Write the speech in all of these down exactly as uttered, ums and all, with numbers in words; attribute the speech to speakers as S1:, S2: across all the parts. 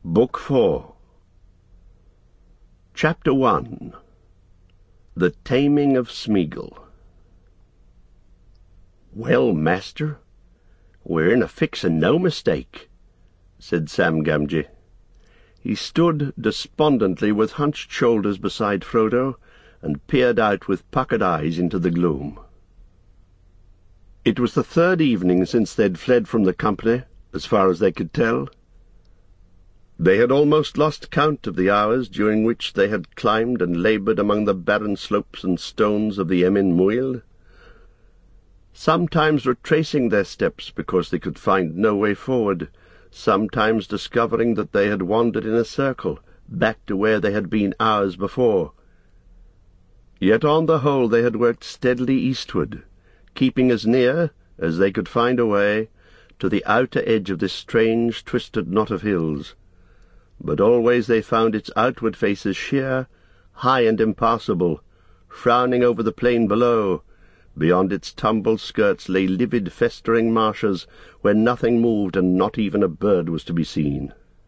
S1: Book four. Chapter one. The Taming of Smeagol. "Well, master, we're in a fix and no mistake," said Sam Gamgee. He stood despondently with hunched shoulders beside Frodo, and peered out with puckered eyes into the gloom. It was the third evening since they'd fled from the company, as far as they could tell. They had almost lost count of the hours during which they had climbed and laboured among the barren slopes and stones of the Emyn Muil, sometimes retracing their steps because they could find no way forward, sometimes discovering that they had wandered in a circle, back to where they had been hours before. Yet on the whole they had worked steadily eastward, keeping as near as they could find a way to the outer edge of this strange twisted knot of hills. But always they found its outward faces sheer, high and impassable, frowning over the plain below. Beyond its tumbled skirts lay livid, festering marshes, where nothing moved and not even a bird was to be seen.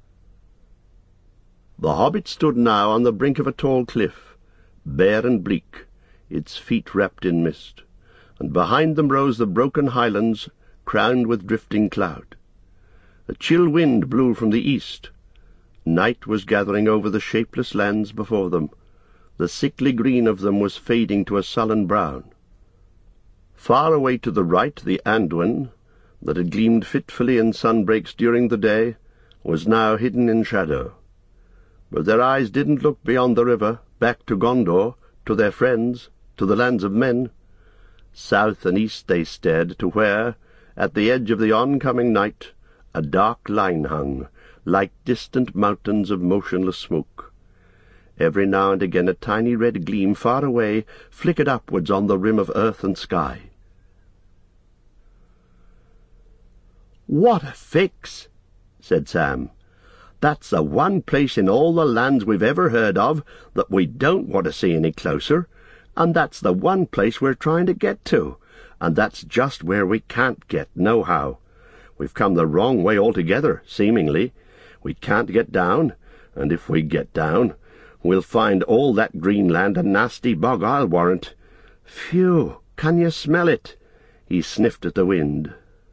S1: The hobbit stood now on the brink of a tall cliff, bare and bleak, its feet wrapped in mist, and behind them rose the broken highlands, crowned with drifting cloud. A chill wind blew from the east. Night was gathering over the shapeless lands before them. The sickly green of them was fading to a sullen brown. Far away to the right, the Anduin, that had gleamed fitfully in sunbreaks during the day, was now hidden in shadow. But their eyes didn't look beyond the river, back to Gondor, to their friends, to the lands of men. South and east they stared, to where, at the edge of the oncoming night, a dark line hung, like distant mountains of motionless smoke. Every now and again a tiny red gleam far away flickered upwards on the rim of earth and sky. "What a fix!" said Sam. "That's the one place in all the lands we've ever heard of that we don't want to see any closer, and that's the one place we're trying to get to, and that's just where we can't get, nohow. We've come the wrong way altogether, seemingly. We can't get down, and if we get down, we'll find all that green land a nasty bog, I'll warrant. Phew, can you smell it?" He sniffed at the wind.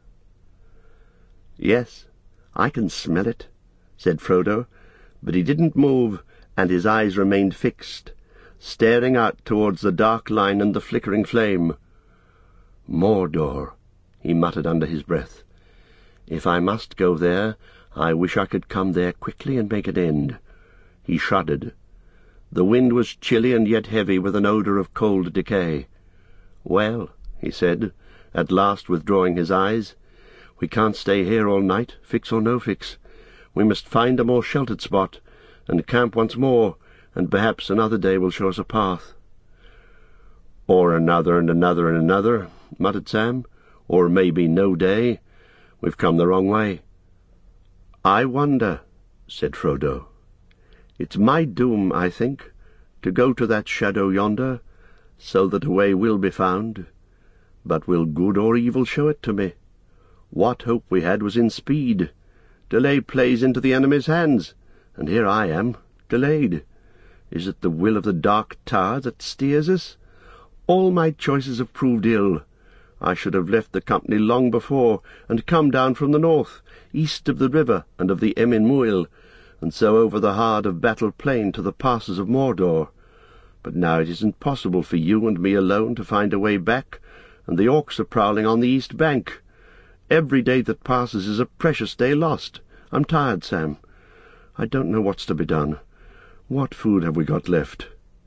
S1: "Yes, I can smell it," said Frodo, but he didn't move, and his eyes remained fixed, staring out towards the dark line and the flickering flame. "Mordor," he muttered under his breath. "If I must go there, I wish I could come there quickly and make an end." He shuddered. The wind was chilly and yet heavy, with an odour of cold decay. "Well," he said, at last withdrawing his eyes, "we can't stay here all night, fix or no fix. We must find a more sheltered spot, and camp once more, and perhaps another day will show us a path." "Or another and another and another," muttered Sam. "Or maybe no day. We've come the wrong way." "I wonder," said Frodo. "It's my doom, I think, to go to that shadow yonder, so that a way will be found. But will good or evil show it to me? What hope we had was in speed. Delay plays into the enemy's hands, and here I am, delayed. Is it the will of the Dark Tower that steers us? All my choices have proved ill. I should have left the company long before, and come down from the north, east of the river and of the Emyn Muil, and so over the hard of Battle Plain to the passes of Mordor. But now it isn't possible for you and me alone to find a way back, and the orcs are prowling on the east bank. Every day that passes is a precious day lost. I'm tired, Sam. I don't know what's to be done. What food have we got left?"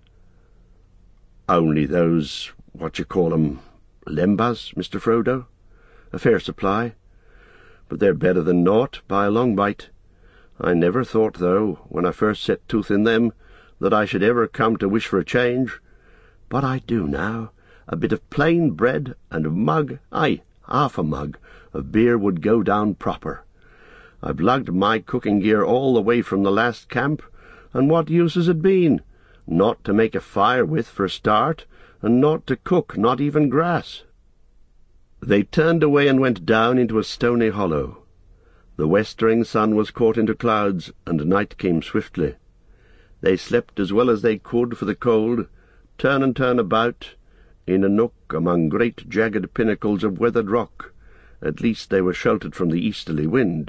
S1: "Only those, what you call 'em, lembas, Mister Frodo. A fair supply. But they're better than naught, by a long bite. I never thought, though, when I first set tooth in them, that I should ever come to wish for a change. But I do now. A bit of plain bread and a mug, aye, half a mug, of beer would go down proper. I've lugged my cooking gear all the way from the last camp, and what use has it been? Not to make a fire with for a start, and not to cook, not even grass." They turned away and went down into a stony hollow. The westering sun was caught into clouds, and night came swiftly. They slept as well as they could for the cold, turn and turn about, in a nook among great jagged pinnacles of weathered rock. At least they were sheltered from the easterly wind.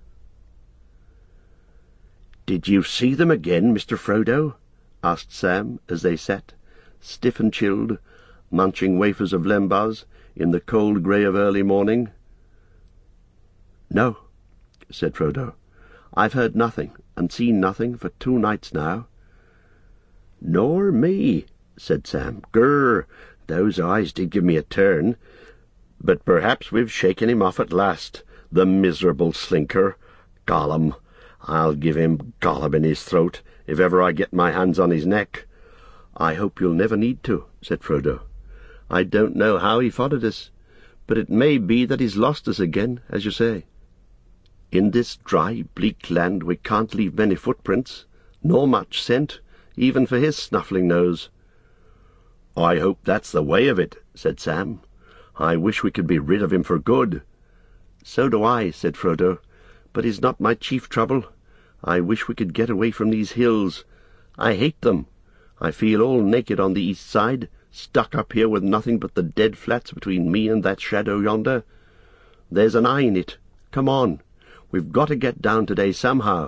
S1: "Did you see them again, Mister Frodo?" asked Sam, as they sat, stiff and chilled, munching wafers of lembas in the cold grey of early morning. "No," said Frodo. "I've heard nothing, and seen nothing for two nights now." "Nor me," said Sam. "Grr, those eyes did give me a turn. But perhaps we've shaken him off at last, the miserable slinker. Gollum, I'll give him Gollum in his throat, if ever I get my hands on his neck." "I hope you'll never need to," said Frodo. "I don't know how he followed us, but it may be that he's lost us again, as you say. In this dry, bleak land we can't leave many footprints, nor much scent, even for his snuffling nose." "I hope that's the way of it," said Sam. "I wish we could be rid of him for good." "So do I," said Frodo, "but he's not my chief trouble. I wish we could get away from these hills. I hate them. I feel all naked on the east side, stuck up here with nothing but the dead flats between me and that shadow yonder. There's an eye in it. Come on. We've got to get down today somehow."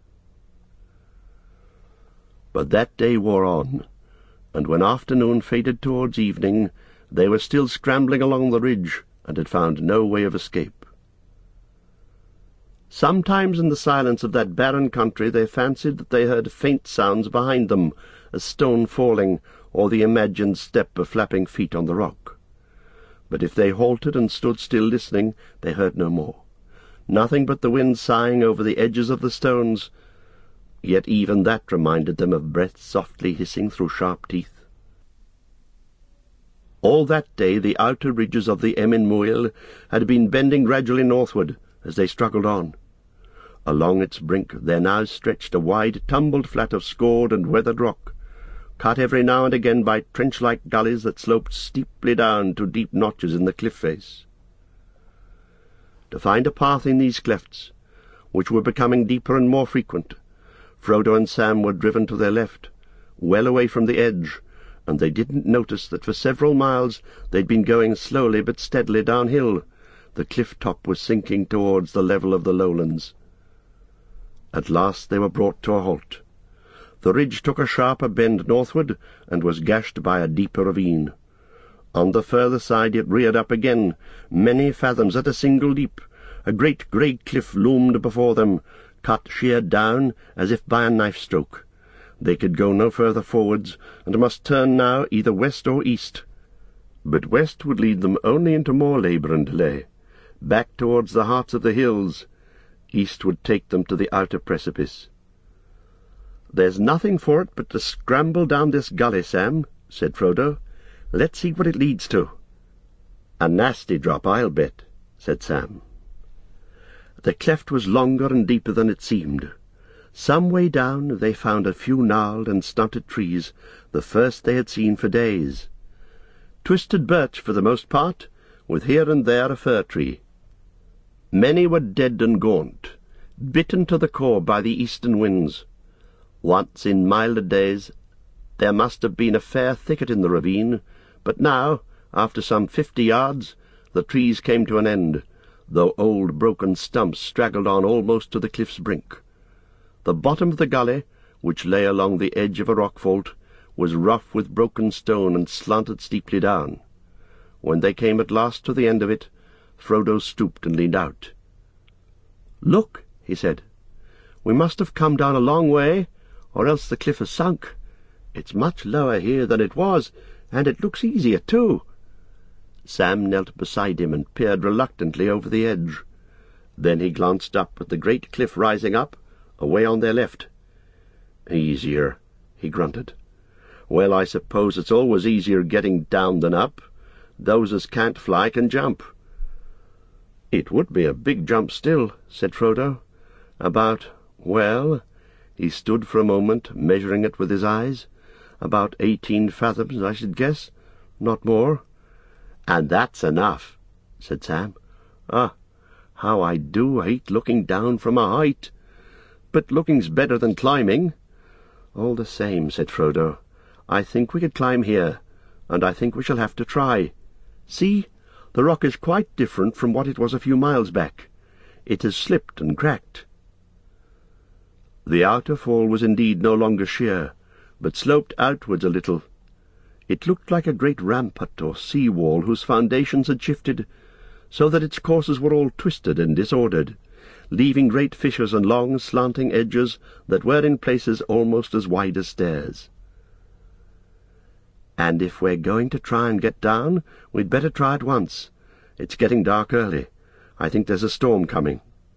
S1: But that day wore on, and when afternoon faded towards evening, they were still scrambling along the ridge, and had found no way of escape. Sometimes in the silence of that barren country they fancied that they heard faint sounds behind them, a stone falling, or the imagined step of flapping feet on the rock. But if they halted and stood still listening, they heard no more. Nothing but the wind sighing over the edges of the stones, yet even that reminded them of breath softly hissing through sharp teeth. All that day the outer ridges of the Emyn Muil had been bending gradually northward as they struggled on. Along its brink there now stretched a wide tumbled flat of scored and weathered rock, cut every now and again by trench-like gullies that sloped steeply down to deep notches in the cliff face. To find a path in these clefts, which were becoming deeper and more frequent, Frodo and Sam were driven to their left, well away from the edge, and they didn't notice that for several miles they'd been going slowly but steadily downhill. The cliff-top was sinking towards the level of the lowlands. At last they were brought to a halt. The ridge took a sharper bend northward, and was gashed by a deeper ravine. On the further side it reared up again, many fathoms at a single leap. A great grey cliff loomed before them, cut sheer down as if by a knife-stroke. They could go no further forwards, and must turn now either west or east. But west would lead them only into more labour and delay, back towards the hearts of the hills. East would take them to the outer precipice. "There's nothing for it but to scramble down this gully, Sam," said Frodo. "Let's see what it leads to." "A nasty drop, I'll bet," said Sam. The cleft was longer and deeper than it seemed. Some way down they found a few gnarled and stunted trees, the first they had seen for days. Twisted birch for the most part, with here and there a fir tree. Many were dead and gaunt, bitten to the core by the eastern winds. Once in milder days there must have been a fair thicket in the ravine, but now, after some fifty yards, the trees came to an end, though old broken stumps straggled on almost to the cliff's brink. The bottom of the gully, which lay along the edge of a rock fault, was rough with broken stone and slanted steeply down. When they came at last to the end of it, Frodo stooped and leaned out. "Look," he said, "we must have come down a long way, or else the cliff has sunk. It's much lower here than it was, and it looks easier too." Sam knelt beside him and peered reluctantly over the edge. Then he glanced up at the great cliff rising up, away on their left. "Easier," he grunted. "Well, I suppose it's always easier getting down than up. Those as can't fly can jump." "It would be a big jump still," said Frodo. "About, well," he stood for a moment, measuring it with his eyes, "about eighteen fathoms, I should guess, not more." "And that's enough," said Sam. "Ah, How I do hate looking down from a height. But looking's better than climbing." "All the same," said Frodo, "I think we could climb here, and I think we shall have to try. See, the rock is quite different from what it was a few miles back. It has slipped and cracked." The outer fall was indeed no longer sheer, but sloped outwards a little. It looked like a great rampart or sea-wall whose foundations had shifted, so that its courses were all twisted and disordered, leaving great fissures and long slanting edges that were in places almost as wide as stairs. "And if we're going to try and get down, we'd better try at once. It's getting dark early. I think there's a storm coming."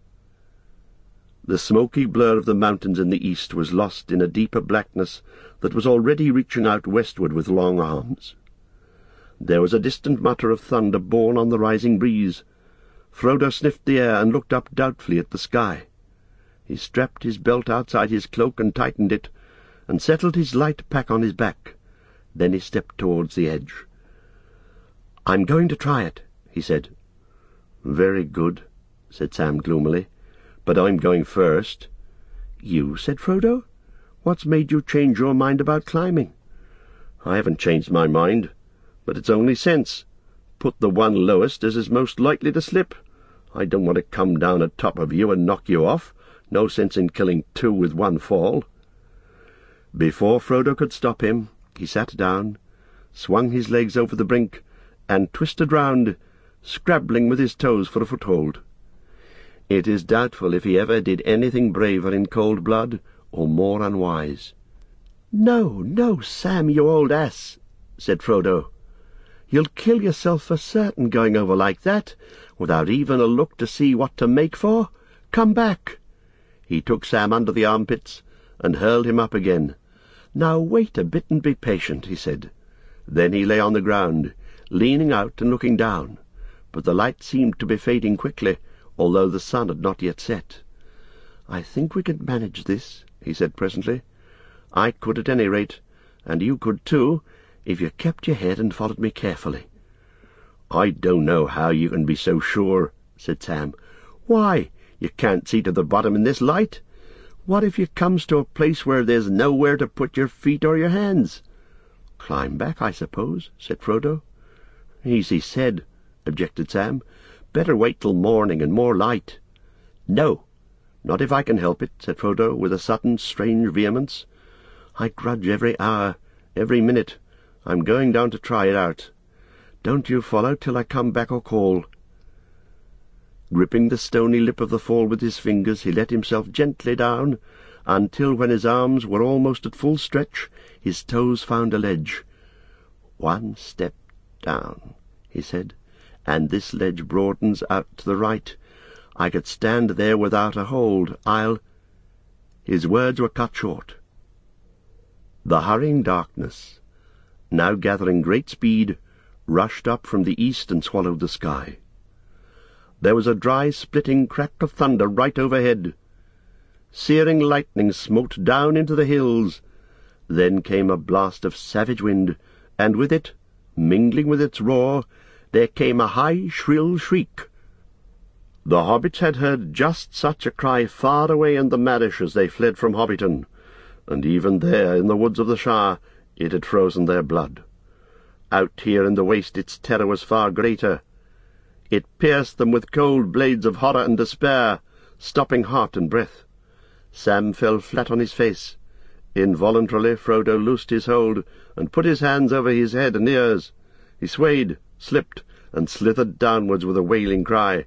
S1: The smoky blur of the mountains in the east was lost in a deeper blackness that was already reaching out westward with long arms. There was a distant mutter of thunder borne on the rising breeze. Frodo sniffed the air and looked up doubtfully at the sky. He strapped his belt outside his cloak and tightened it, and settled his light pack on his back. Then he stepped towards the edge. "I'm going to try it," he said. "Very good," said Sam gloomily. "But I'm going first." "You?" said Frodo. "What's made you change your mind about climbing?" "I haven't changed my mind, but it's only sense. Put the one lowest as is most likely to slip. I don't want to come down atop of you and knock you off. No sense in killing two with one fall." Before Frodo could stop him, he sat down, swung his legs over the brink, and twisted round, scrabbling with his toes for a foothold. It is doubtful if he ever did anything braver in cold blood or more unwise. "No, no, Sam, you old ass," said Frodo. "You'll kill yourself for certain going over like that, without even a look to see what to make for. Come back." He took Sam under the armpits and hurled him up again. "Now wait a bit and be patient," he said. Then he lay on the ground, leaning out and looking down, but the light seemed to be fading quickly, although the sun had not yet set. "I think we could manage this," he said presently. "I could at any rate, and you could too, if you kept your head and followed me carefully." "I don't know how you can be so sure," said Sam. "Why, you can't see to the bottom in this light. What if you comes to a place where there's nowhere to put your feet or your hands?" "Climb back, I suppose," said Frodo. "Easy said," objected Sam. "Better wait till morning and more light." "No, not if I can help it," said Frodo, with a sudden strange vehemence. "I grudge every hour, every minute. I'm going down to try it out. Don't you follow till I come back or call." Gripping the stony lip of the fall with his fingers, he let himself gently down, until, when his arms were almost at full stretch, his toes found a ledge. "One step down," he said, "and this ledge broadens out to the right. I could stand there without a hold. I'll—" His words were cut short. The hurrying darkness, now gathering great speed, rushed up from the east and swallowed the sky. There was a dry, splitting crack of thunder right overhead. Searing lightning smote down into the hills. Then came a blast of savage wind, and with it, mingling with its roar, there came a high, shrill shriek. The hobbits had heard just such a cry far away in the Marish as they fled from Hobbiton, and even there, in the woods of the Shire, it had frozen their blood. Out here in the waste its terror was far greater. It pierced them with cold blades of horror and despair, stopping heart and breath. Sam fell flat on his face. Involuntarily Frodo loosed his hold and put his hands over his head and ears. He swayed, slipped, and slithered downwards with a wailing cry.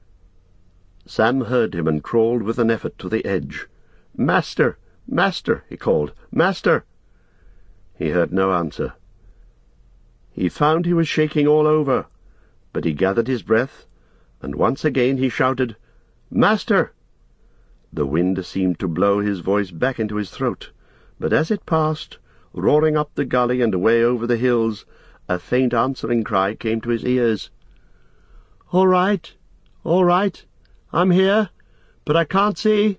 S1: Sam heard him and crawled with an effort to the edge. "Master! Master!" he called. "Master!" He heard no answer. He found he was shaking all over, but he gathered his breath, and once again he shouted, "Master!" The wind seemed to blow his voice back into his throat, but as it passed, roaring up the gully and away over the hills, a faint answering cry came to his ears. "All right, all right, I'm here, but I can't see."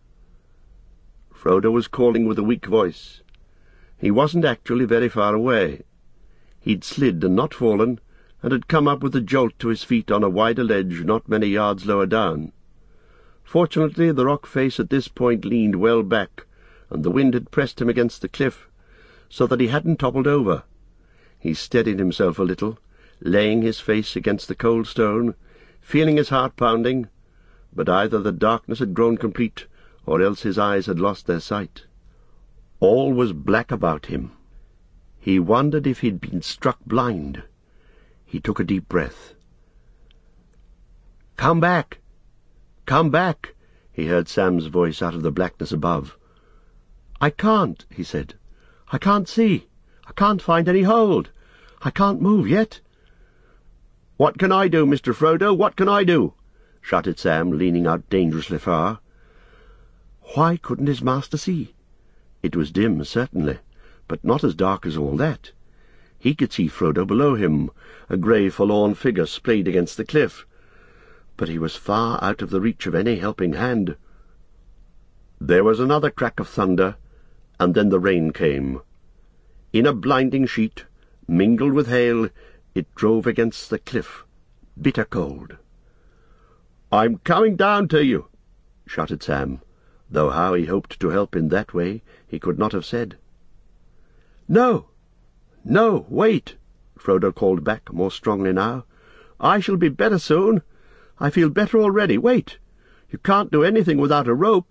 S1: Frodo was calling with a weak voice. He wasn't actually very far away. He'd slid and not fallen, and had come up with a jolt to his feet on a wider ledge not many yards lower down. Fortunately, the rock face at this point leaned well back, and the wind had pressed him against the cliff, so that he hadn't toppled over. He steadied himself a little, laying his face against the cold stone, feeling his heart pounding, but either the darkness had grown complete, or else his eyes had lost their sight. All was black about him. He wondered if he'd been struck blind. He took a deep breath. "Come back! Come back!" he heard Sam's voice out of the blackness above. "I can't," he said. "I can't see. I can't find any hold. I can't move yet." "What can I do, Mister Frodo? What can I do?" shouted Sam, leaning out dangerously far. Why couldn't his master see? It was dim, certainly, but not as dark as all that. He could see Frodo below him, a grey forlorn figure splayed against the cliff, but he was far out of the reach of any helping hand. There was another crack of thunder, and then the rain came. In a blinding sheet, mingled with hail, it drove against the cliff, bitter cold. "I'm coming down to you," shouted Sam, though how he hoped to help in that way he could not have said. "No, no, wait," Frodo called back more strongly now. "I shall be better soon. I feel better already. Wait. You can't do anything without a rope."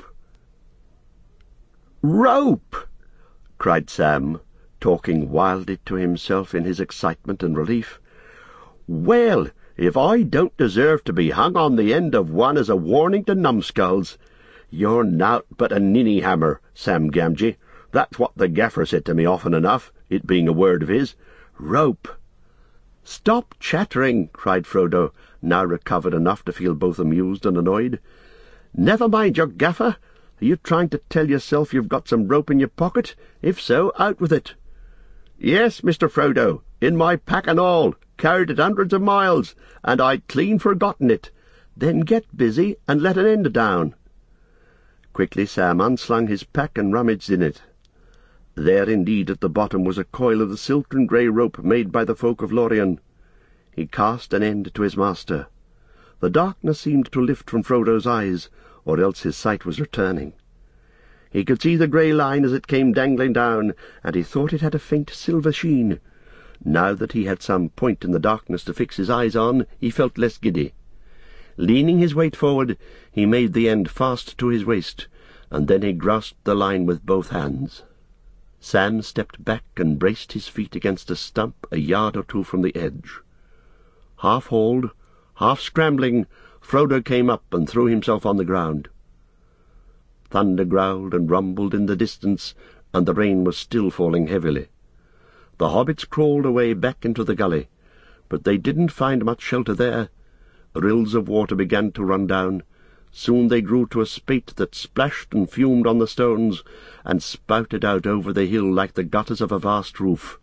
S1: "Rope!" cried Sam, talking wildly to himself in his excitement and relief. "Well, if I don't deserve to be hung on the end of one as a warning to numbskulls, you're nowt but a ninny-hammer, Sam Gamgee. That's what the gaffer said to me often enough, it being a word of his. Rope." "Stop chattering," cried Frodo, now recovered enough to feel both amused and annoyed. "Never mind your gaffer. Are you trying to tell yourself you've got some rope in your pocket? If so, out with it." "Yes, Mister Frodo, in my pack and all, carried it hundreds of miles, and I'd clean forgotten it." "Then get busy and let an end down." Quickly Sam unslung his pack and rummaged in it. There indeed at the bottom was a coil of the silken grey rope made by the folk of Lorien. He cast an end to his master. The darkness seemed to lift from Frodo's eyes, or else his sight was returning. He could see the grey line as it came dangling down, and he thought it had a faint silver sheen. Now that he had some point in the darkness to fix his eyes on, he felt less giddy. Leaning his weight forward, he made the end fast to his waist, and then he grasped the line with both hands. Sam stepped back and braced his feet against a stump a yard or two from the edge. Half-hauled, half-scrambling, Frodo came up and threw himself on the ground. Thunder growled and rumbled in the distance, and the rain was still falling heavily. The hobbits crawled away back into the gully, but they didn't find much shelter there. Rills of water began to run down. Soon they grew to a spate that splashed and fumed on the stones, and spouted out over the hill like the gutters of a vast roof.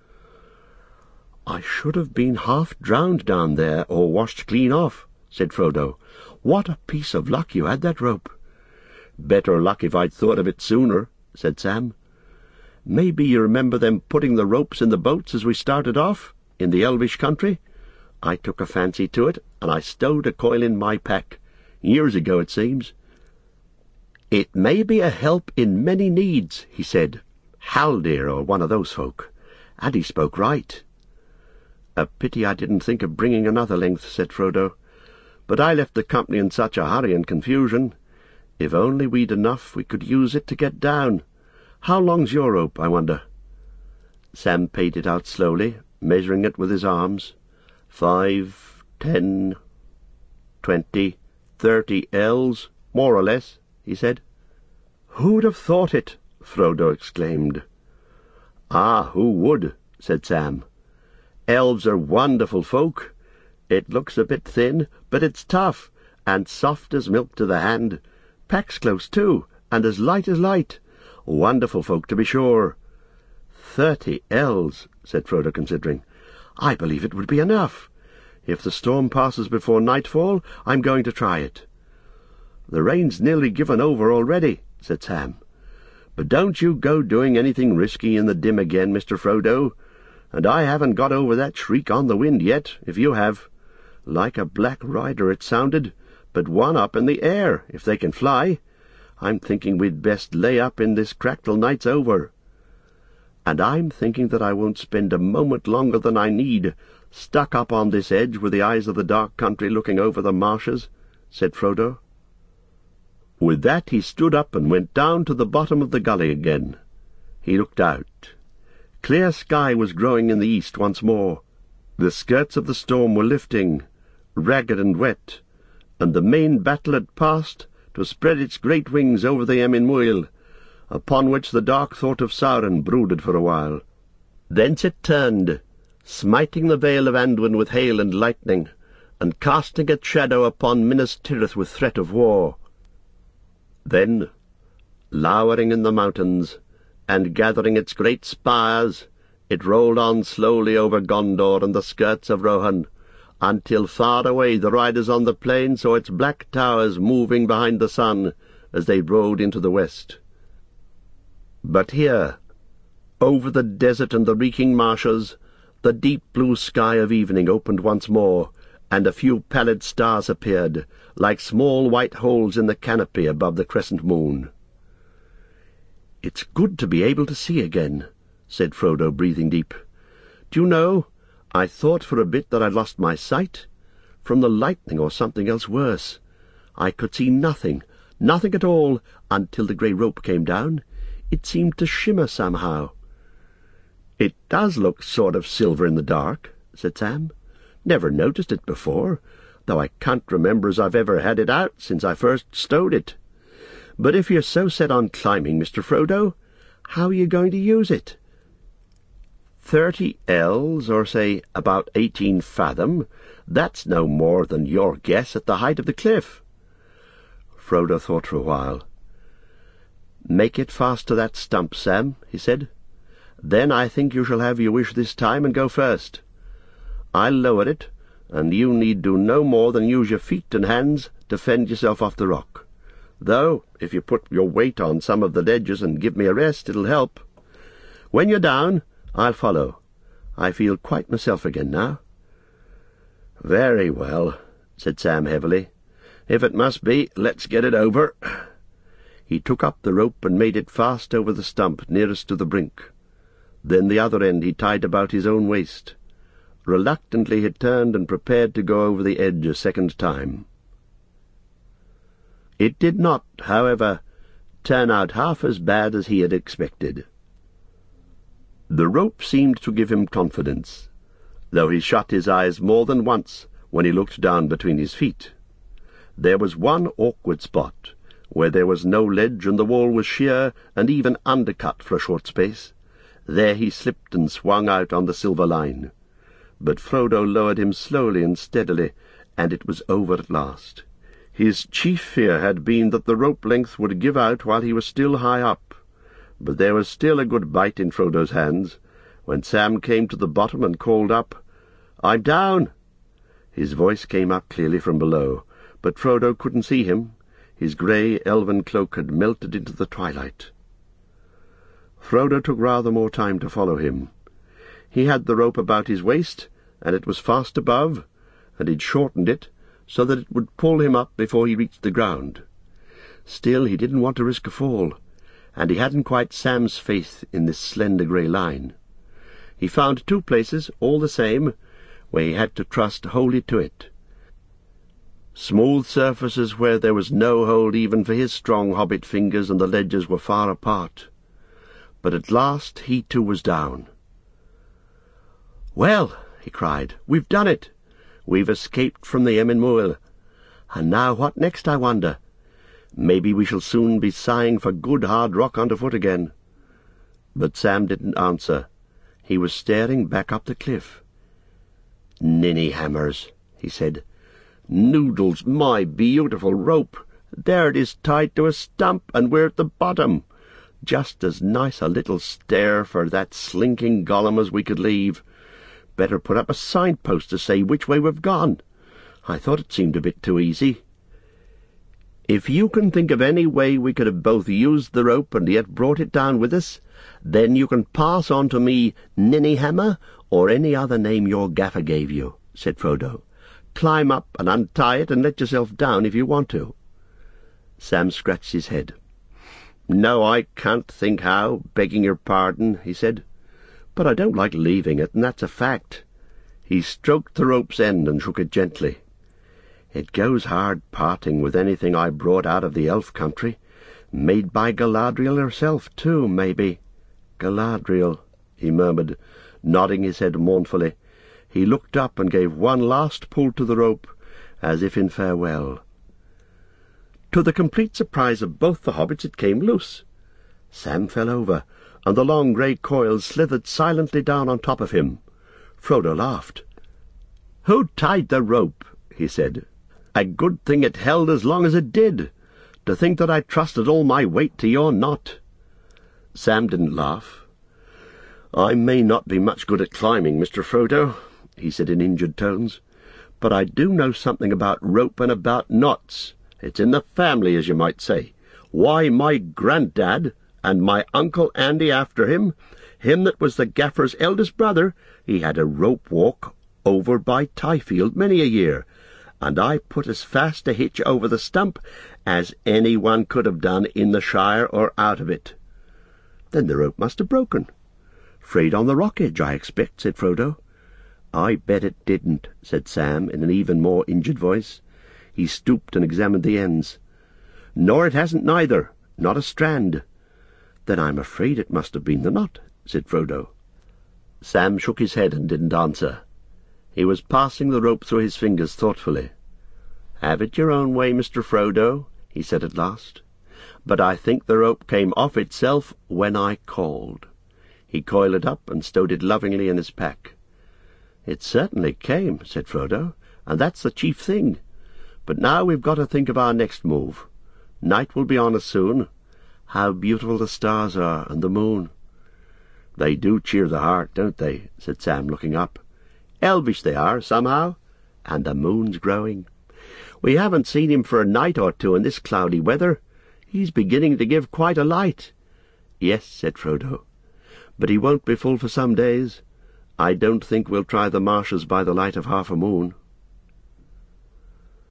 S1: "I should have been half drowned down there, or washed clean off," said Frodo. "What a piece of luck you had that rope." "Better luck if I'd thought of it sooner," said Sam. "Maybe you remember them putting the ropes in the boats as we started off, in the Elvish country? I took a fancy to it, and I stowed a coil in my pack. Years ago, it seems." "It may be a help in many needs," he said. Haldir, or one of those folk. And he spoke right. "A pity I didn't think of bringing another length," said Frodo. "But I left the company in such a hurry and confusion. If only we'd enough, we could use it to get down. How long's your rope, I wonder?" Sam paid it out slowly, measuring it with his arms. Five, ten, twenty, thirty ells, more or less," he said. "Who'd have thought it?" Frodo exclaimed. "Ah, who would?" said Sam. "Elves are wonderful folk. It looks a bit thin, but it's tough, and soft as milk to the hand. Packs close, too, and as light as light. Wonderful folk, to be sure." "Thirty ells," said Frodo, considering. "I believe it would be enough. If the storm passes before nightfall, I'm going to try it." "The rain's nearly given over already," said Sam. "But don't you go doing anything risky in the dim again, Mister Frodo. and I haven't got over that shriek on the wind yet, if you have. Like a black rider it sounded, but one up in the air, if they can fly. I'm thinking we'd best lay up in this crack till night's over. And I'm thinking that I won't spend a moment longer than I need, stuck up on this edge with the eyes of the dark country looking over the marshes," said Frodo. With that he stood up and went down to the bottom of the gully again. He looked out. Clear sky was growing in the east once more. The skirts of the storm were lifting, ragged and wet, and the main battle had passed to spread its great wings over the Emyn Muil, upon which the dark thought of Sauron brooded for a while. Thence it turned, smiting the vale of Anduin with hail and lightning, and casting its shadow upon Minas Tirith with threat of war. Then, lowering in the mountains, and gathering its great spires, it rolled on slowly over Gondor and the skirts of Rohan, until far away the riders on the plain saw its black towers moving behind the sun as they rode into the west. But here, over the desert and the reeking marshes, the deep blue sky of evening opened once more, and a few pallid stars appeared, like small white holes in the canopy above the crescent moon. "It's good to be able to see again," said Frodo, breathing deep. "Do you know, I thought for a bit that I'd lost my sight, from the lightning or something else worse. I could see nothing, nothing at all, until the grey rope came down. It seemed to shimmer somehow." "It does look sort of silver in the dark," said Sam. "Never noticed it before, though I can't remember as I've ever had it out since I first stowed it. But if you're so set on climbing, Mister Frodo, how are you going to use it?" Thirty ells, or say about eighteen fathom, that's no more than your guess at the height of the cliff." Frodo thought for a while. "Make it fast to that stump, Sam," he said. "Then I think you shall have your wish this time and go first. I'll lower it, and you need do no more than use your feet and hands to fend yourself off the rock. Though, if you put your weight on some of the ledges and give me a rest, it'll help. When you're down, I'll follow. I feel quite myself again now." "Very well," said Sam heavily. "If it must be, let's get it over." He took up the rope and made it fast over the stump nearest to the brink. Then the other end he tied about his own waist. Reluctantly he turned and prepared to go over the edge a second time. It did not, however, turn out half as bad as he had expected. The rope seemed to give him confidence, though he shut his eyes more than once when he looked down between his feet. There was one awkward spot, where there was no ledge and the wall was sheer and even undercut for a short space. There he slipped and swung out on the silver line. But Frodo lowered him slowly and steadily, and it was over at last. His chief fear had been that the rope length would give out while he was still high up, but there was still a good bite in Frodo's hands when Sam came to the bottom and called up, "I'm down!" His voice came up clearly from below, but Frodo couldn't see him. His grey elven cloak had melted into the twilight. Frodo took rather more time to follow him. He had the rope about his waist, and it was fast above, and he'd shortened it so that it would pull him up before he reached the ground. Still, he didn't want to risk a fall, and he hadn't quite Sam's faith in this slender grey line. He found two places, all the same, where he had to trust wholly to it. Smooth surfaces where there was no hold even for his strong hobbit fingers, and the ledges were far apart. But at last he too was down. "Well," he cried, "we've done it. We've escaped from the Emyn Muil. And now what next, I wonder? Maybe we shall soon be sighing for good hard rock underfoot again." But Sam didn't answer. He was staring back up the cliff. "Ninny hammers," he said. "Noodles, my beautiful rope! There it is tied to a stump, and we're at the bottom. Just as nice a little stair for that slinking Gollum as we could leave. Better put up a signpost to say which way we've gone. I thought it seemed a bit too easy. If you can think of any way we could have both used the rope and yet brought it down with us, then you can pass on to me Ninny Hammer "Or any other name your gaffer gave you," said Frodo. "Climb up and untie it and let yourself down if you want to." Sam scratched his head. "No, I can't think how, begging your pardon," he said. "But I don't like leaving it, and that's a fact." He stroked the rope's end and shook it gently. "It goes hard parting with anything I brought out of the elf country. Made by Galadriel herself, too, maybe." "Galadriel," he murmured, nodding his head mournfully. He looked up and gave one last pull to the rope, as if in farewell. To the complete surprise of both the hobbits, it came loose. Sam fell over, and the long grey coils slithered silently down on top of him. Frodo laughed. "Who tied the rope?" he said. "A good thing it held as long as it did. To think that I trusted all my weight to your knot." Sam didn't laugh. "I may not be much good at climbing, Mister Frodo," he said in injured tones, "but I do know something about rope and about knots. It's in the family, as you might say. Why, my granddad, and my Uncle Andy after him, him that was the gaffer's eldest brother, he had a rope walk over by Tyfield many a year, and I put as fast a hitch over the stump as any one could have done in the Shire or out of it." "Then the rope must have broken." "Frayed on the rock edge, I expect," said Frodo. "I bet it didn't," said Sam in an even more injured voice. He stooped and examined the ends. "Nor it hasn't neither, not a strand." "Then I'm afraid it must have been the knot," said Frodo. Sam shook his head and didn't answer. He was passing the rope through his fingers thoughtfully. "Have it your own way, Mister Frodo," he said at last. "But I think the rope came off itself when I called." He coiled it up and stowed it lovingly in his pack. "It certainly came," said Frodo, "and that's the chief thing. But now we've got to think of our next move. Night will be on us soon. How beautiful the stars are, and the moon." "They do cheer the heart, don't they?" said Sam, looking up. "Elvish they are, somehow. And the moon's growing. We haven't seen him for a night or two in this cloudy weather. He's beginning to give quite a light." "Yes," said Frodo, "but he won't be full for some days. I don't think we'll try the marshes by the light of half a moon."